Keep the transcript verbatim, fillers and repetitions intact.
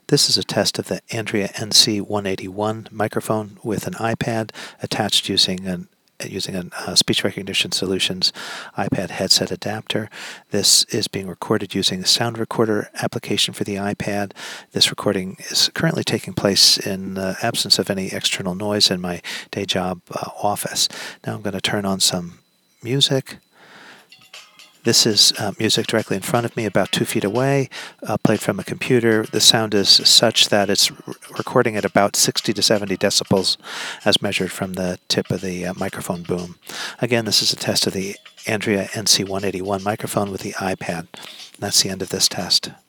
This is a test of the Andrea N C one eighty-one microphone with an iPad attached using an using a uh, Speech Recognition Solutions iPad headset adapter. This is being recorded using a sound recorder application for the iPad. This recording is currently taking place in the absence of any external noise in my day job uh, office. Now I'm going to turn on some music. This is uh, music directly in front of me, about two feet away, uh, played from a computer. The sound is such that it's re- recording at about sixty to seventy decibels as measured from the tip of the uh, microphone boom. Again, this is a test of the Andrea N C one eighty-one microphone with the iPad. That's the end of this test.